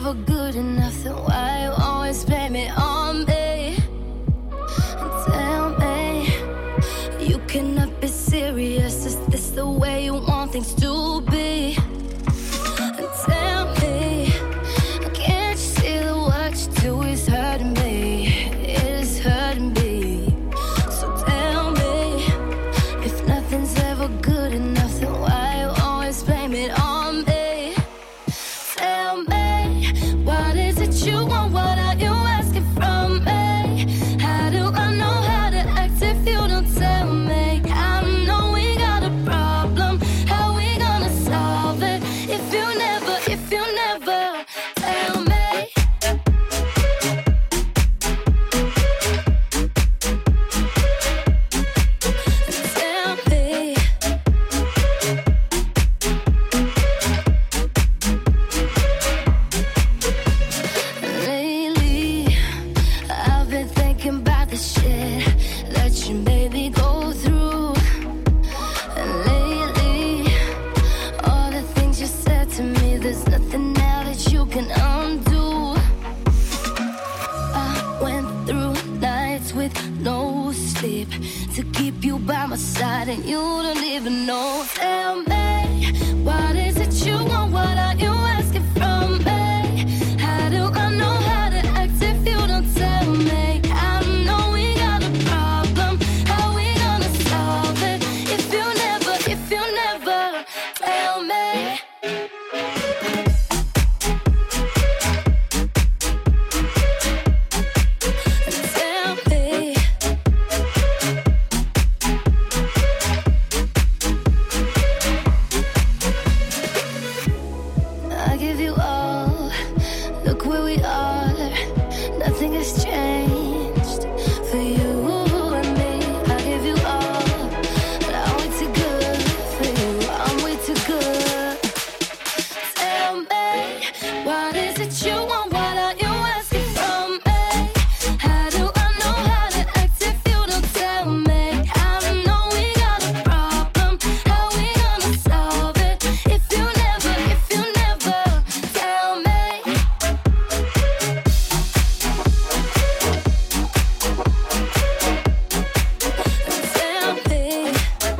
ever good enough, then why you always blame it on me? And tell me, you cannot be serious. Is this the way you want things to be? And tell me, can't you see that what you do is hurting me? It is hurting me. So tell me, if nothing's ever good enough, then why you always blame it on me? Tell me, what is it you want? What are you asking from me? How do I know how to act if you don't tell me? I know we got a problem. How we gonna solve it if you never tell me? Tell me. Lately, I've been thinking about the shit that you made me go through. And lately, all the things you said to me, there's nothing now that you can undo. I went through nights with no sleep to keep you by my side, and you don't even know. Tell me, what is it you want? What are you asking from me? How do I know how to act if you don't tell me? I know we got a problem. How we gonna solve it if you never tell me? Tell me. I give you all. Look where we are. Nothing has changed for you and me. I give you all, but I'm way too good for you. I'm way too good. Tell me, what is it you want? What are you asking from me? How do I know how to act if you don't tell me? I know we got a problem. How we gonna solve it if you never tell me? Tell me.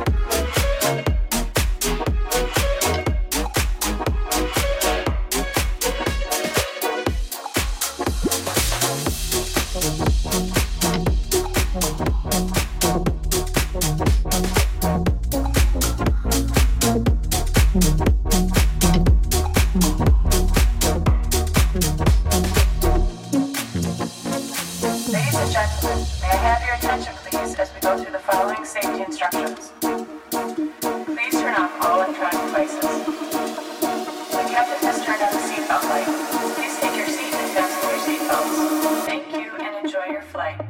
Ladies and gentlemen, may I have your attention, please, as we go through the following safety instructions. Please turn off all electronic devices. The captain has turned on the seatbelt light. Please take your seat and fasten your seatbelts. Thank you and enjoy your flight.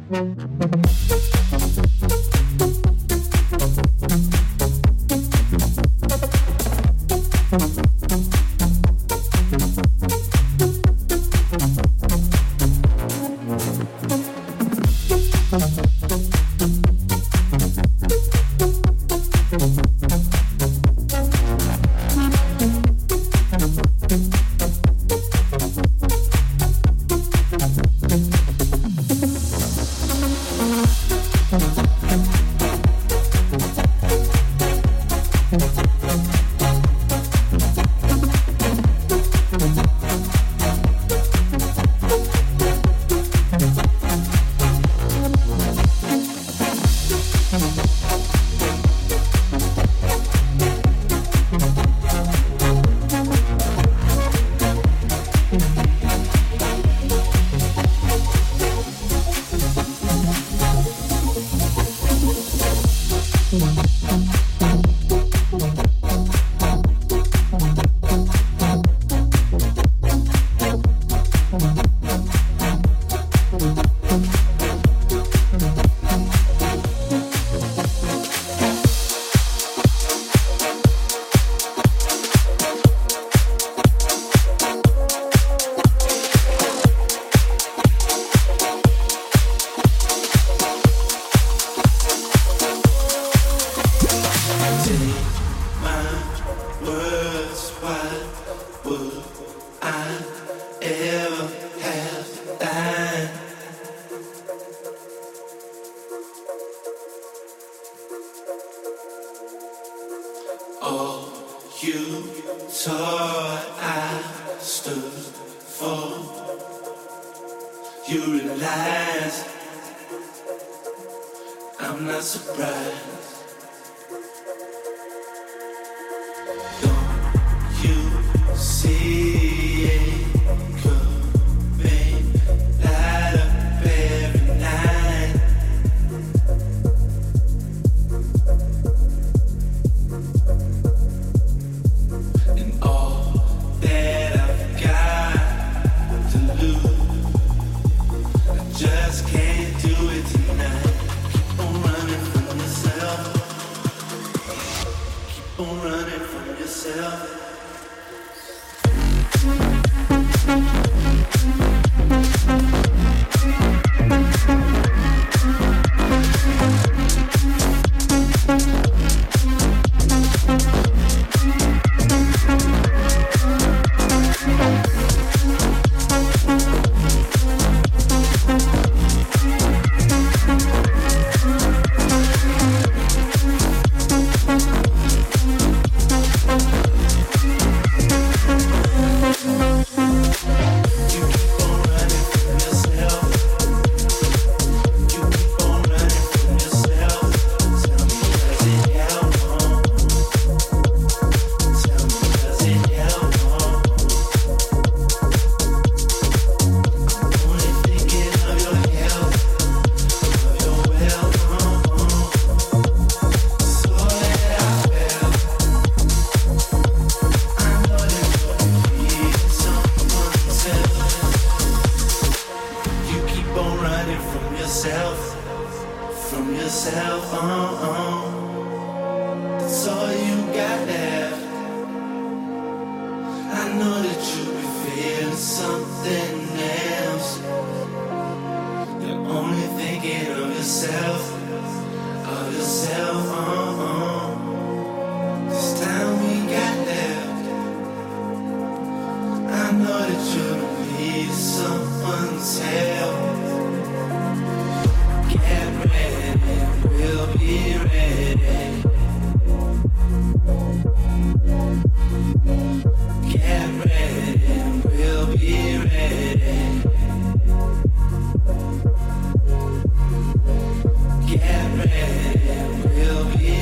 Get ready, we'll be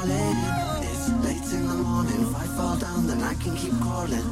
falling. It's late in the morning. If I fall down, then I can keep crawling.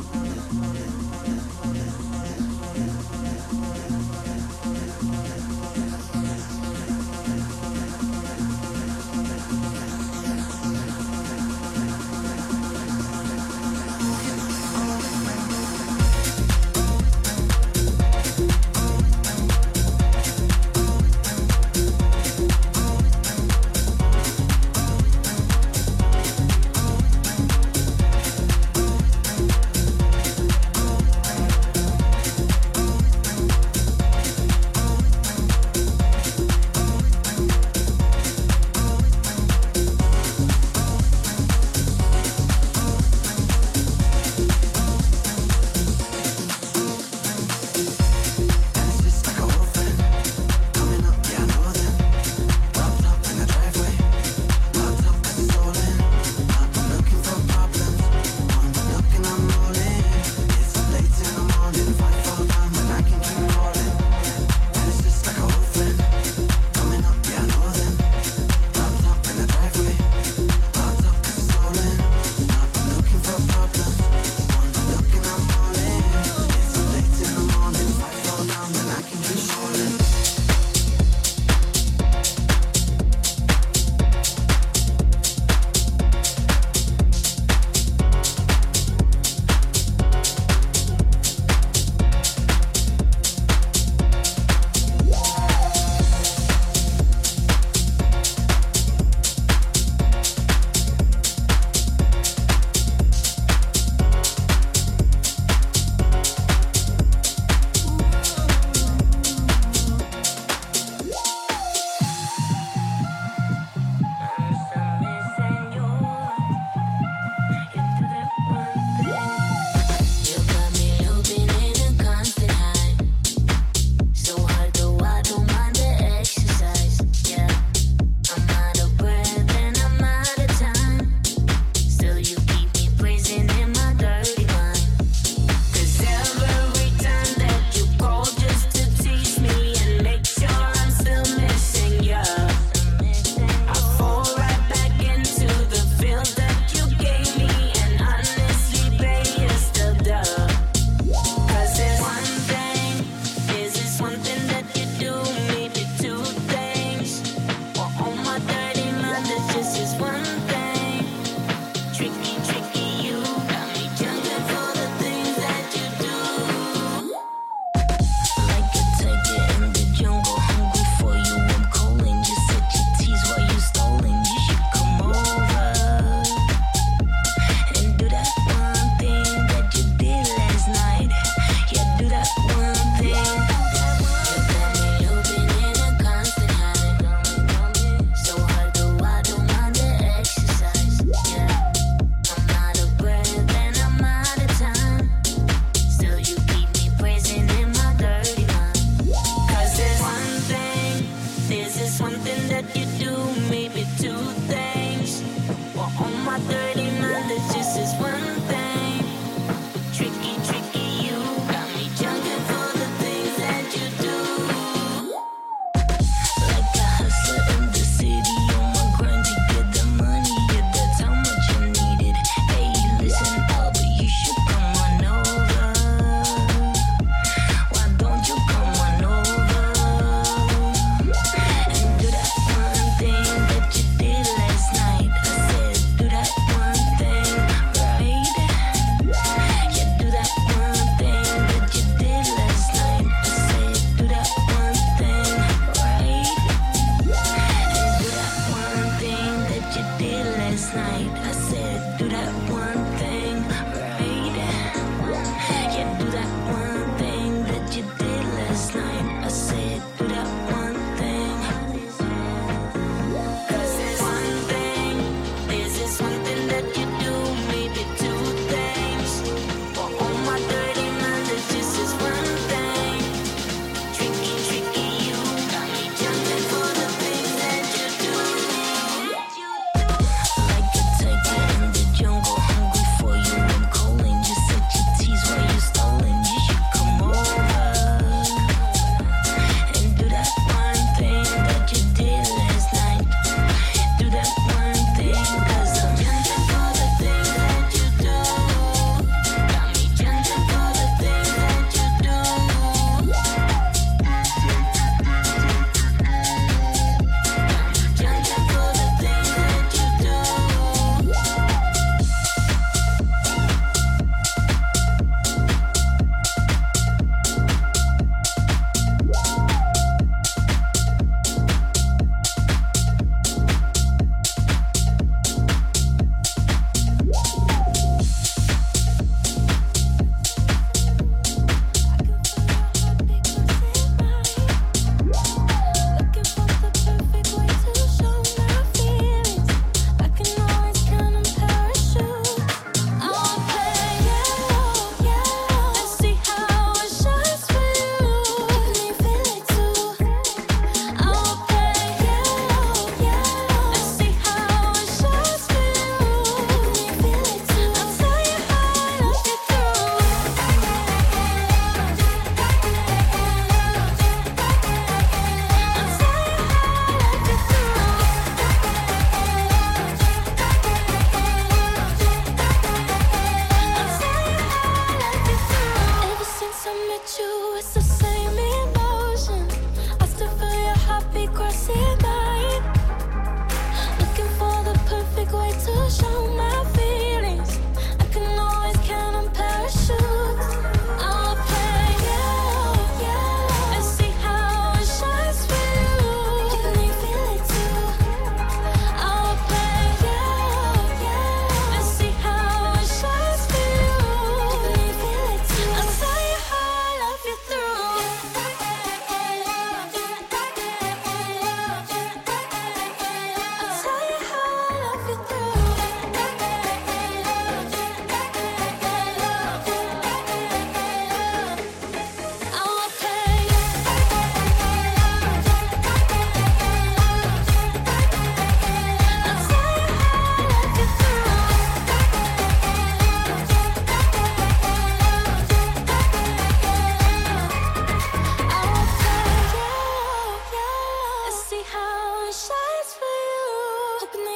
Take it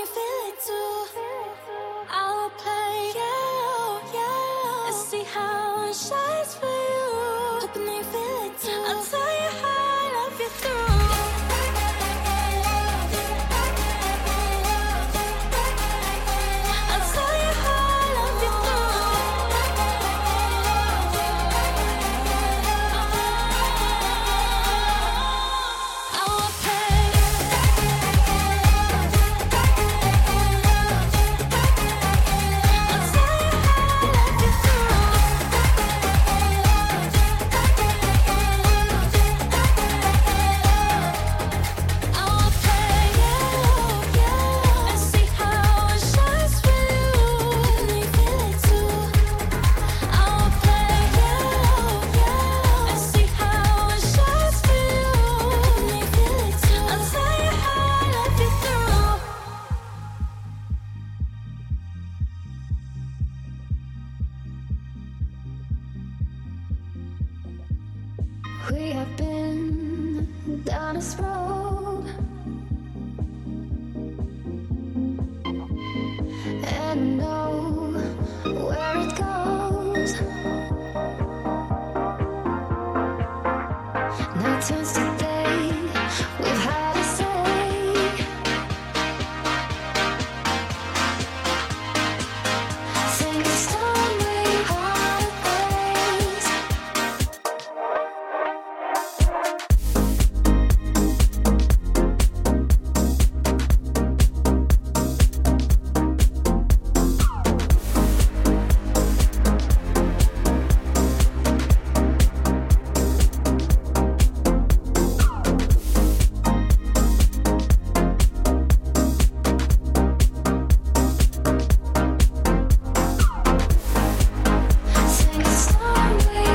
We have been down this road, and I know where it goes. Night turns to day, we've had a say. Sing a story of days. Sing a story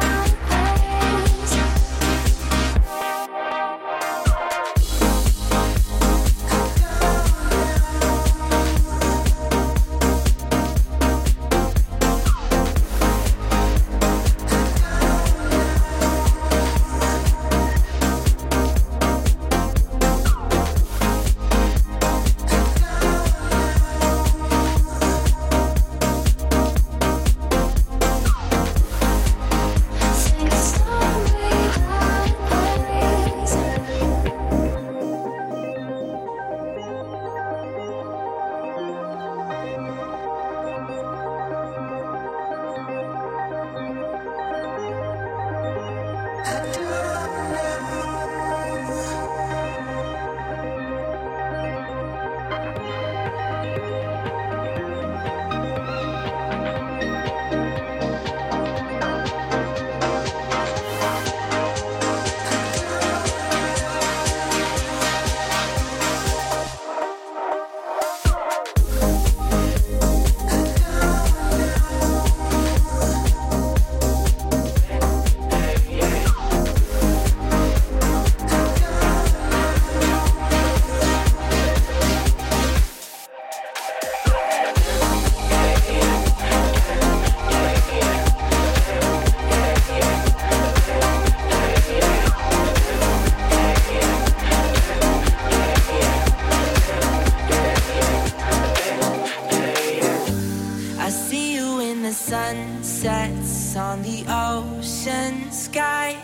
I see you in the sunsets on the ocean sky.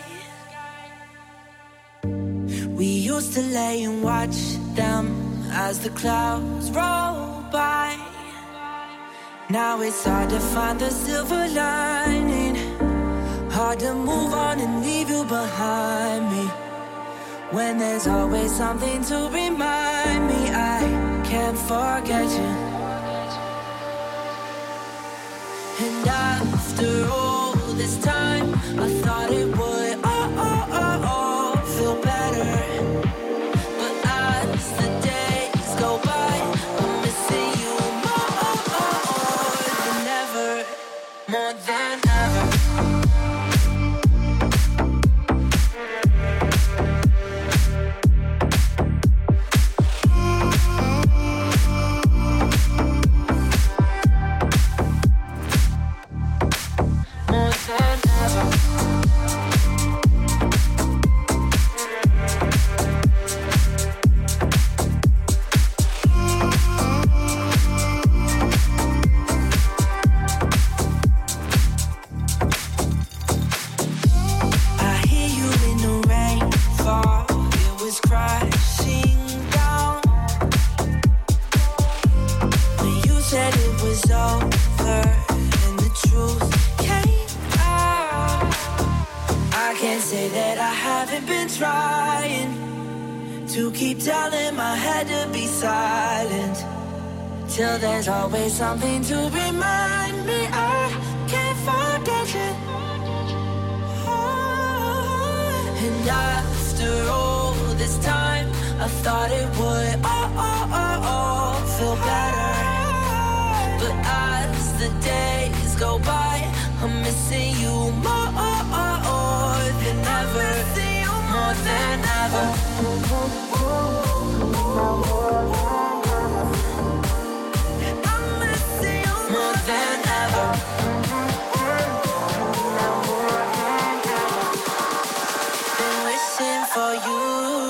We used to lay and watch them as the clouds roll by. Now it's hard to find the silver lining, hard to move on and leave you behind me, when there's always something to remind me I can't forget you. And after all this time, I thought it would feel better. But as the days go by, I'm missing you more than ever, more than ever. More than ever. said it was over, and the truth came out. I can't say that I haven't been trying to keep telling my head to be silent, till there's always something to remind me I can't forget you. And after all this time, I thought it would all feel better. But as the days go by, I'm missing you more than ever. More than ever. I'm missing you more than ever. Been wishing for you.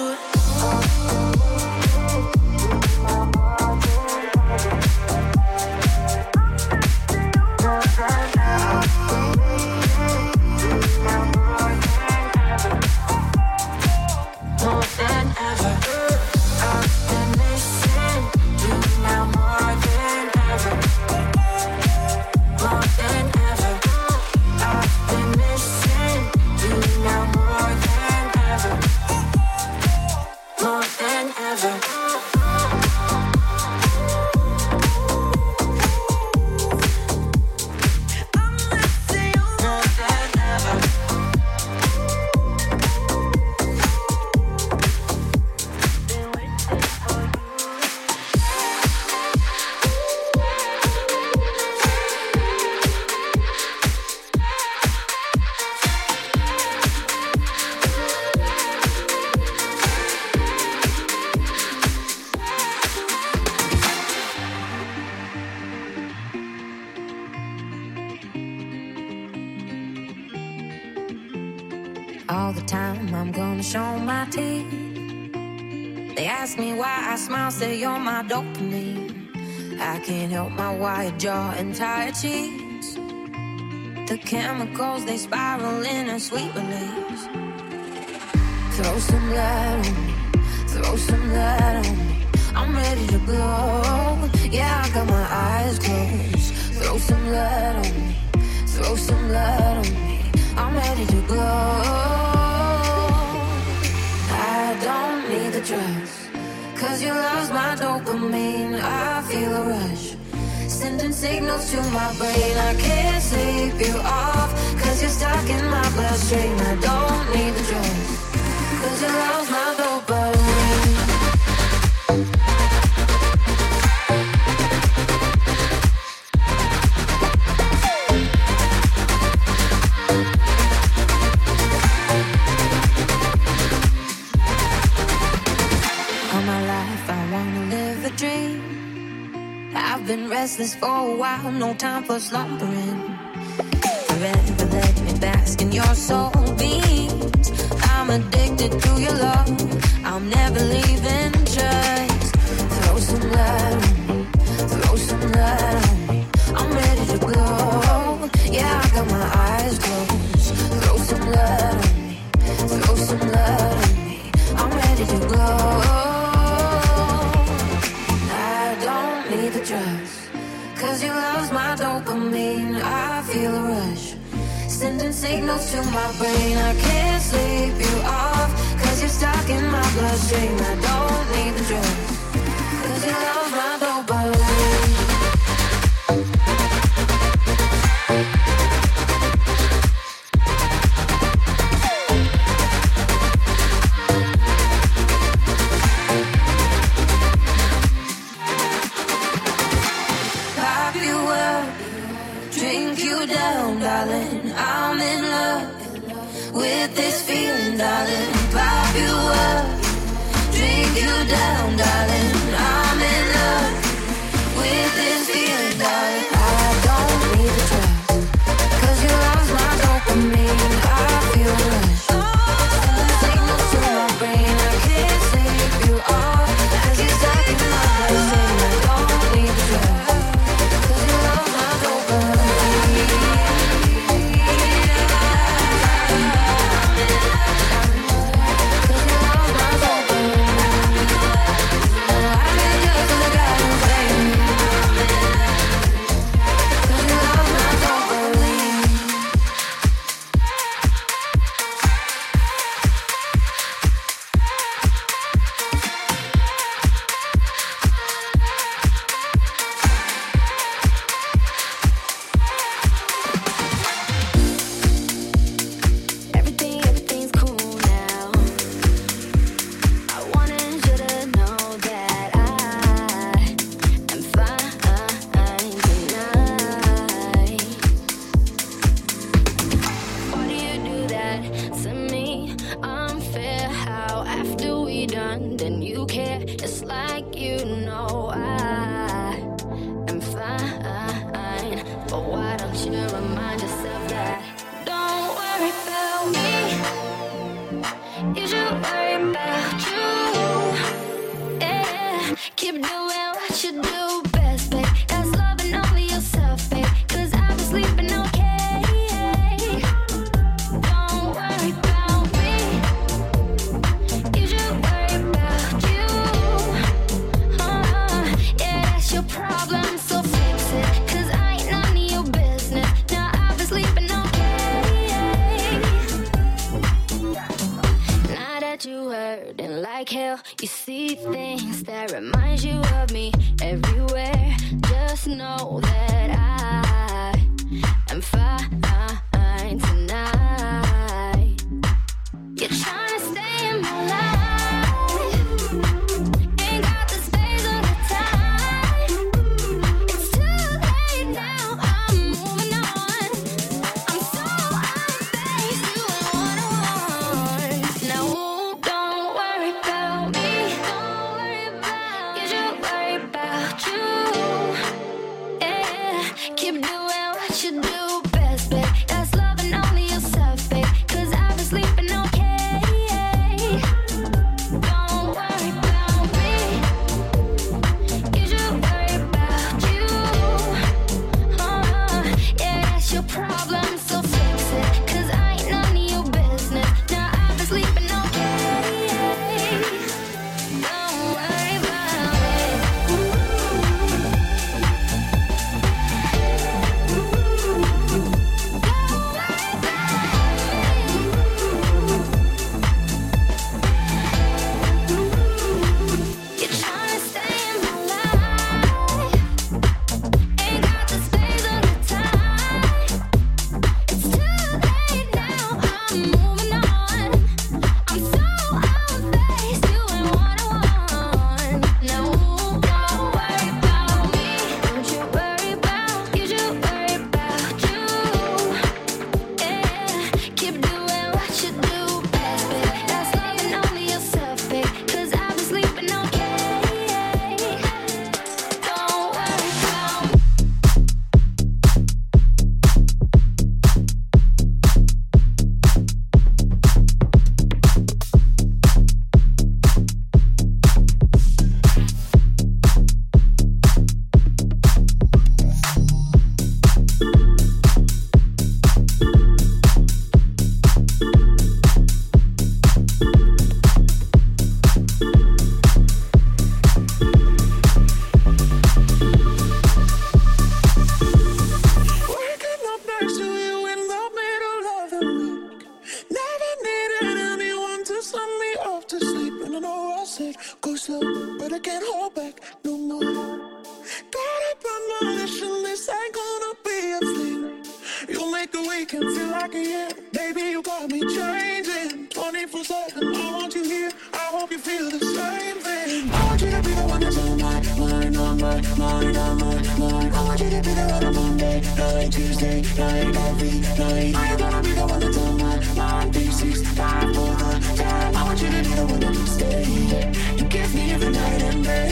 All the time I'm gonna show my teeth. They ask me why I smile, say you're my dopamine. I can't help my wide jaw and tired cheeks. The chemicals, they spiral in a sweet release. Throw some light on me, throw some light on me. I'm ready to blow, yeah, I got my eyes closed. Throw some light on me, throw some light on me. I'm ready to glow. I don't need the drugs, 'cause your love's my dopamine. I feel a rush, sending signals to my brain. I can't sleep you off, 'cause you're stuck in my bloodstream. I don't need the drugs, 'cause your love's my dopamine. Been restless for a while, no time for slumbering. Forever let me bask in your soul beams. I'm addicted to your love, I'm never leaving. Just throw some light on me, throw some light on me. I'm ready to glow, yeah, I got my eyes closed. Throw some light on me, throw some light on me. I'm ready to glow. The drugs, 'cause your love's my dopamine. I feel a rush, sending signals to my brain. I can't sleep you off, 'cause you're stuck in my bloodstream. I don't need the drugs, 'cause your love's my dopamine. I'm in love with this feeling, darling. Pop you up, drink you down, darling. I'm in love with this feeling, darling. I don't need the drugs, 'cause your love's my dopamine. I feel a rush, sending signals to my brain. I can't sleep you off, 'cause you're stuck in my bloodstream. I don't need the drugs, 'cause your love's my dopamine. You see things that remind you of me everywhere. Just know that I am fine tonight. You're trying to stay in my life. Ain't got the space or the time. It's too late now, I'm moving on. I'm so unfazed, you ain't one-on-one. Now don't worry about me. You should worry about you. Yeah, keep doing what you do best, babe. That's loving only yourself, babe. 'Cause I've been sleeping okay. Don't worry about me. You should worry about you. Yeah, that's your problem, so fix it. 'Cause I ain't none of your business. Now I've been sleeping okay. Don't worry about it. You're trying to stay in my life. Ain't got the space or the time. It's too late now, I'm moving on. I'm so unfazed, you ain't one-on-one. Now don't worry about me. Don't you worry about, you should worry about you. Yeah, keep doing what you do best, babe. That's loving only yourself, babe. 'Cause I've been sleeping okay. Don't worry about me. Waking up next to you in the middle of the week. Never needed anyone to send me off to sleep. And I know I said go slow, but I can't hold back no more. Got up on my mission, this ain't gonna be a fling. You make the weekend feel like a year. Baby, you got me changing 24/7. I want you here, I hope you feel the same thing. I want you to be the one that's on my mind, on my mind, on my mind. I want you to be the one on Monday, night, Tuesday, night, every night. I ain't gonna be the one that's on my mind, 365 all the time. I want you to be the one that will stay. You give me every night and day,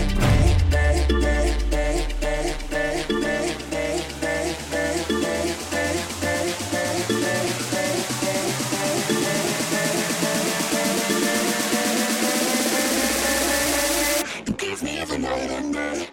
You give me every night and day.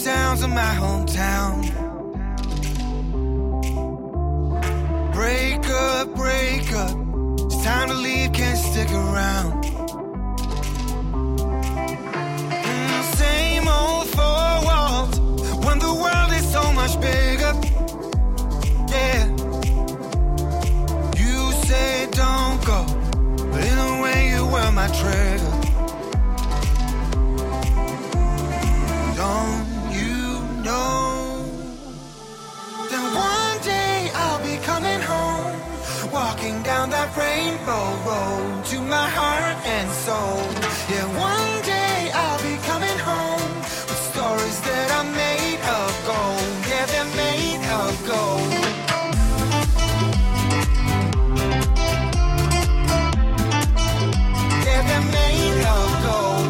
sounds of my hometown. Break up, break up. It's time to leave, can't stick around. Same old four walls when the world is so much bigger. Yeah. You say don't go, but in a way you were my trigger. Don't you know that one day I'll be coming home, walking down that rainbow road to my heart and soul. Yeah, one day I'll be coming home with stories that are made of gold. Yeah, they're made of gold. Yeah, they're made of gold.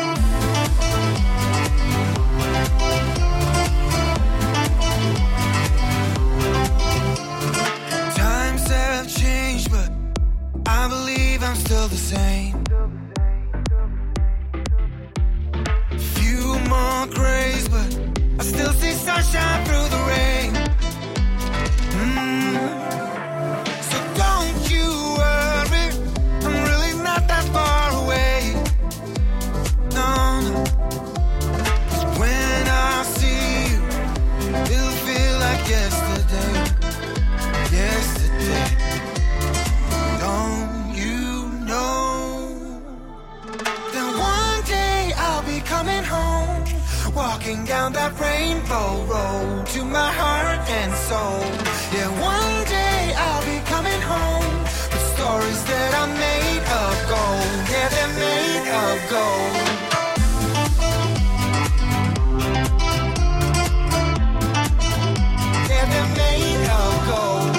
Times have changed, but I believe I'm still the same. Few more grays, but I still see sunshine through the rain. So don't you worry, I'm really not that far away. No, no. 'Cause when I see you, it'll feel like yesterday. Yesterday. Don't you know that one day I'll be coming home, walking down that rainbow road to my heart and soul. Yeah, one day I'll be coming home with stories that are made of gold. Yeah, they're made of gold. Yeah, they're made of gold.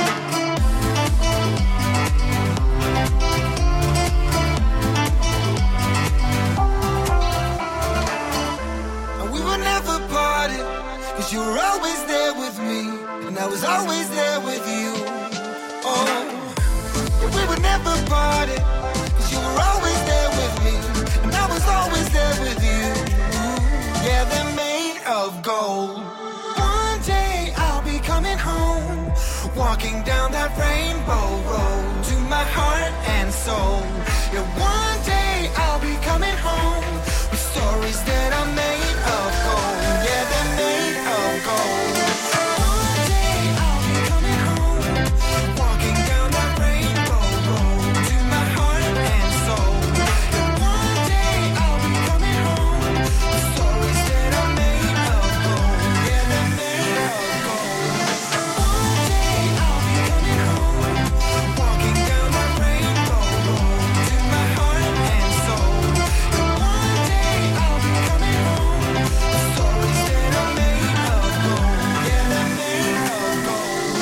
And we were never parted, 'cause you were always there with me, and I was always there with you. Oh, we were never parted, 'cause you were always there with me, and I was always there with you. Yeah, they're made of gold. One day I'll be coming home, walking down that rainbow road to my heart and soul. Yeah, one day I'll be coming home with stories that are made of gold. Yeah, they're made of gold. One day I'll be coming home, walking down that rainbow road to my heart and soul. Yeah, one day I'll be coming home with stories that are made of gold. Yeah, they're made of gold. One day I'll be coming home, walking down that rainbow road to my heart and soul. Yeah, one day I'll be coming home with stories that are made of gold. Yeah, they're made of gold.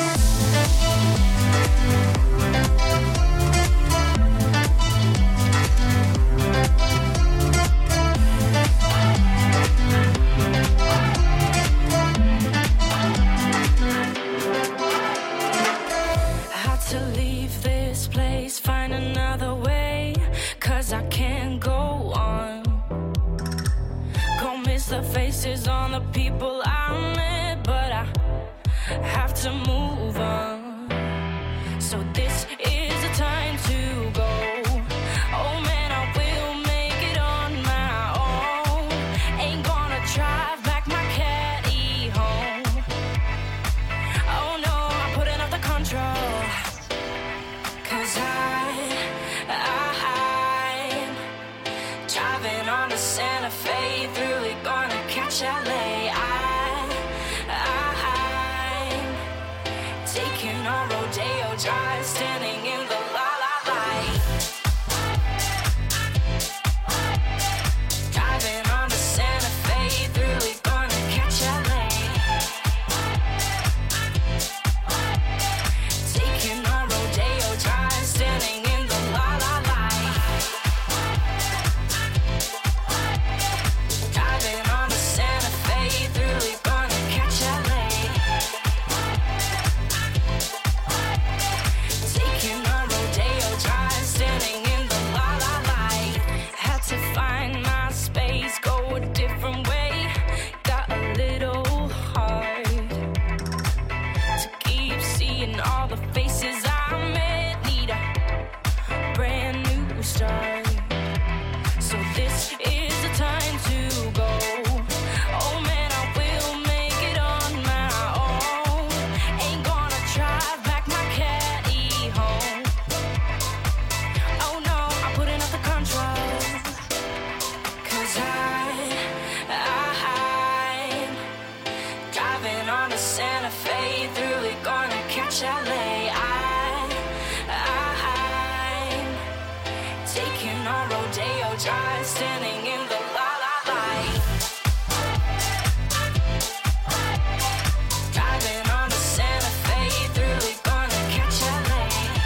I had to leave this place, find another way, 'cause I can't go on. Gonna miss the faces on the people I met, but I have to move on. So this is the time to go. Oh man, I will make it on my own. Ain't gonna drive back my caddy home. Oh no, I'm putting up the control, 'cause I'm driving on the Santa Fe, through it gonna catch LA. I'm we start. So this is the time to go. Oh man, I will make it on my own. Ain't gonna drive back my caddy home. Oh no, I'm putting up the control. 'Cause I'm driving on the Santa Fe through it, gonna catch LA. I'm taking on Rodeo Drive, standing in the la la light. Driving on the Santa Fe through it, gonna catch LA.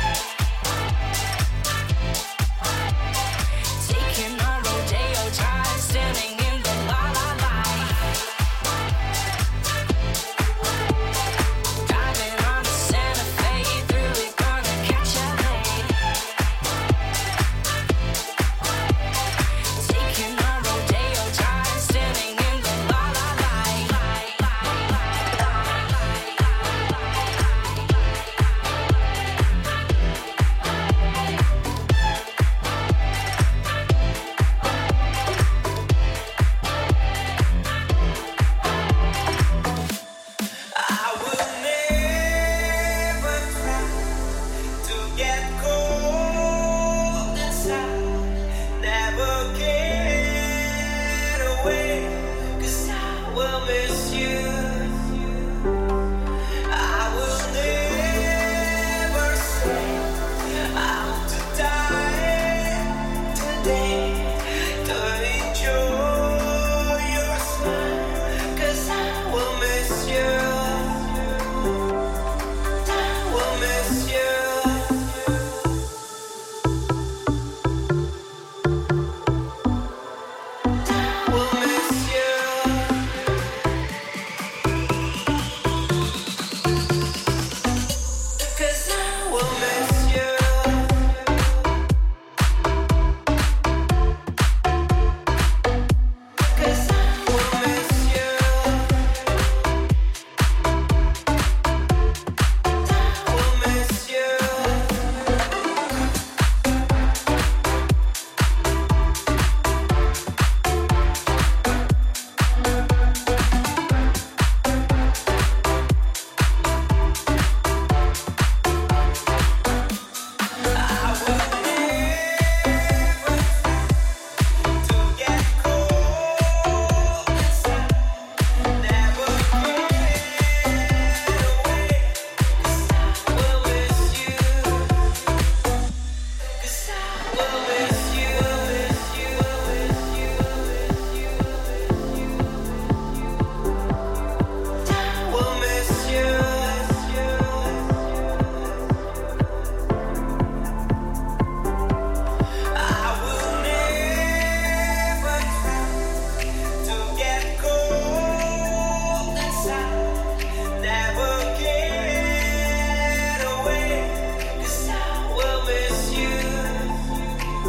Taking on Rodeo Drive, standing in the la la light. Driving on the Santa Fe through it, gonna catch LA. Taking on Rodeo Drive, standing in the la la light. I will never try to get cold inside, never get away, 'cause I will miss you. I will never say I'm to die today to enjoy your smile, 'cause I will miss you. I will miss you. I will miss you. 'Cause I will miss you. 'Cause I will miss you. I will miss you. I will never to get cold inside, never get away, 'cause I will miss you. 'Cause I will miss you, miss you, miss you, miss you, miss you. I will miss you, miss you, I will never try to get cold inside, never get away, 'cause I will miss you.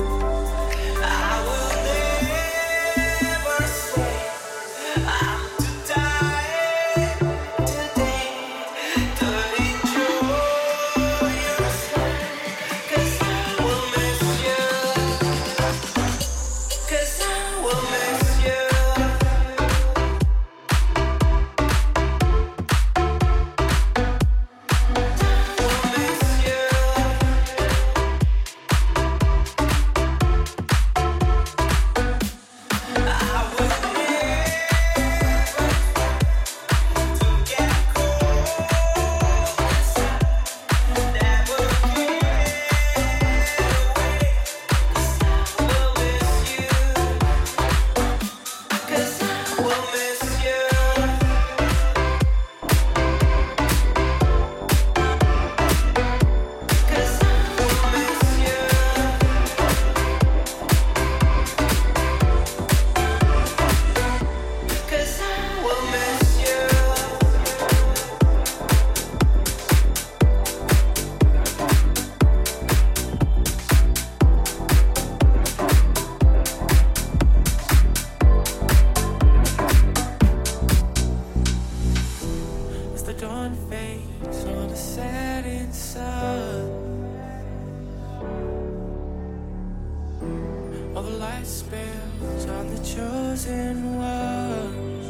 All the light spills on the chosen ones.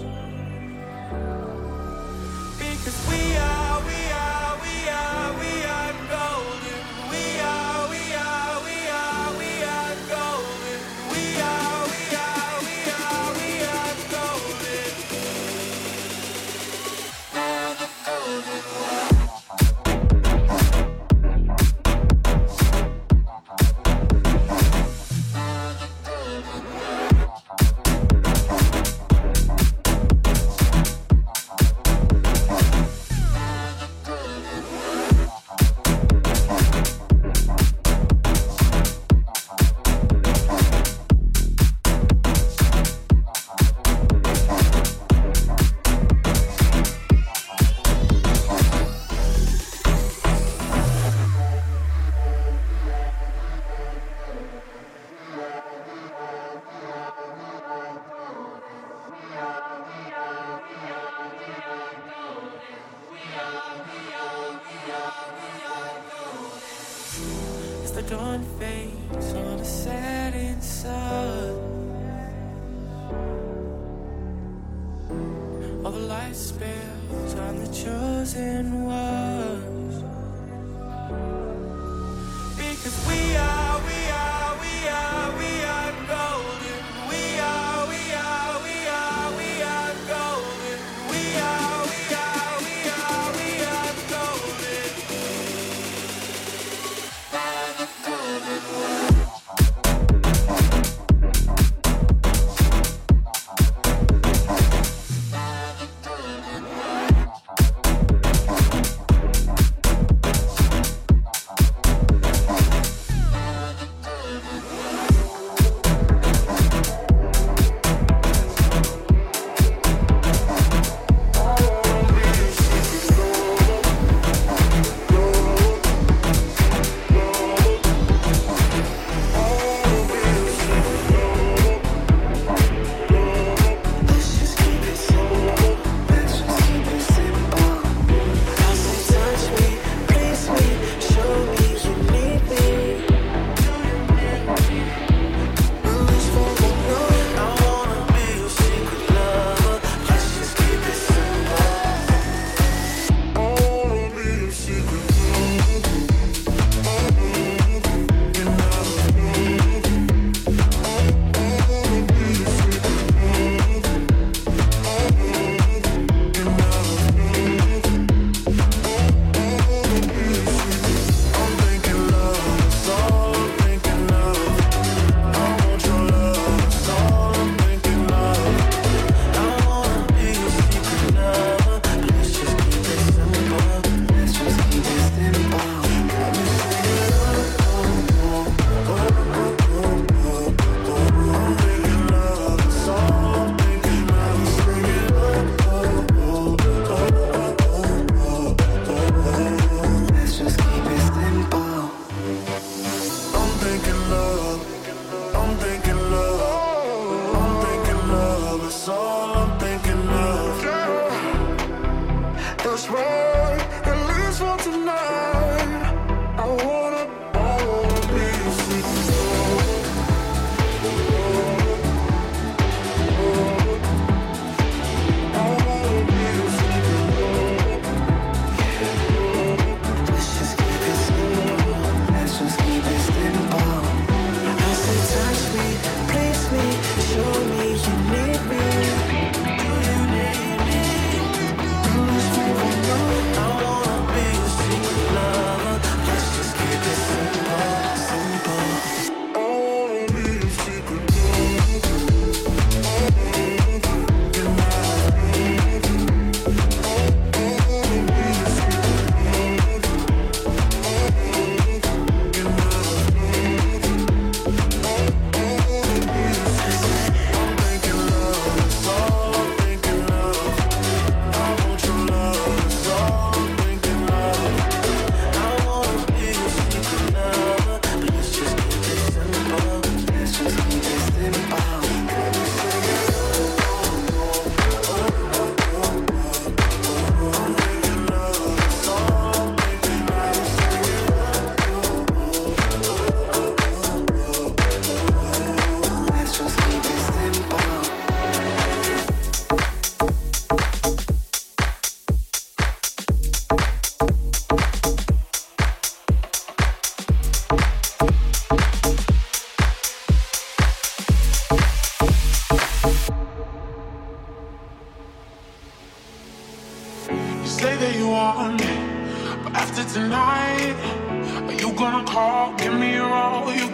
Because we are golden. We are golden. We are golden. We're the golden ones. The dawn fades on a setting sun. All the light spills on the chosen ones. Because we are golden. We are golden. We are golden.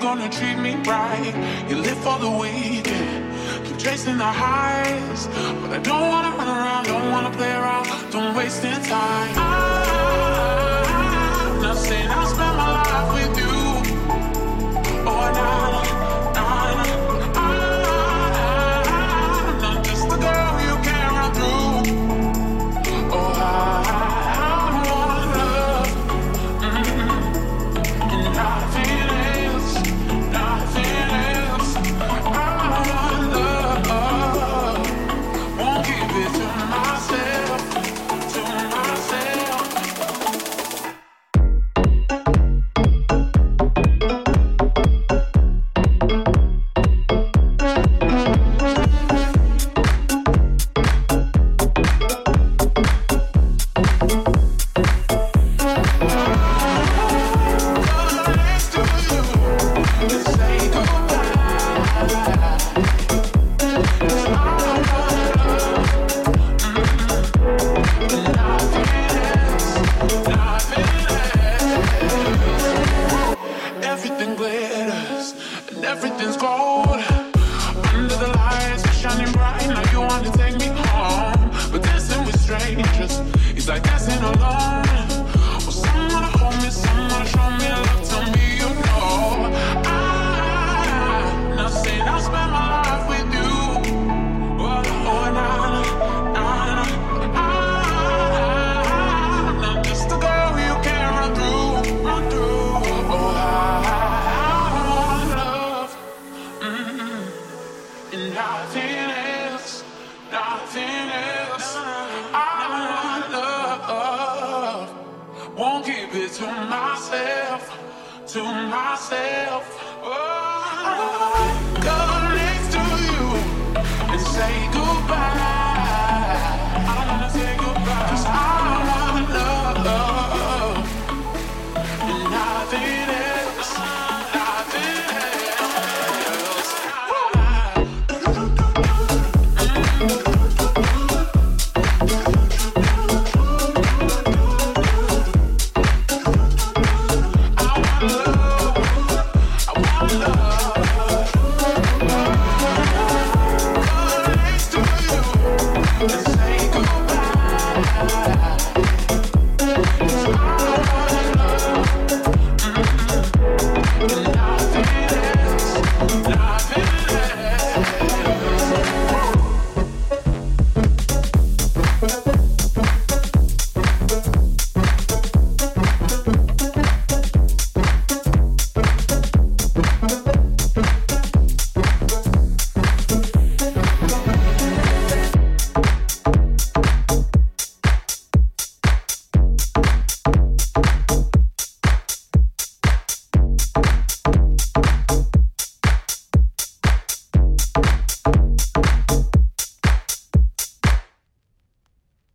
gonna treat me right. You live for the weekend, keep chasing the highs, but I don't wanna run around, don't wanna play around, don't waste any time. I'm not saying I'll spend my life with you. Oh, I'm not just the girl you can run through. Oh, I want love, and nothing else, nothing else. I want love, won't keep it to myself, to myself. Everything glitters and everything's gold. Under the lights, it's shining bright. Now you want to take me home, but dancing with strangers is like dancing alone. Well, someone to hold me, someone to show me love. Tell me you know. I'm not saying I'll spend my life with you. Oh, I'm not just the girl you can run through, run through. Oh, and nothing else, nothing else. I want love, won't keep it to myself, to myself.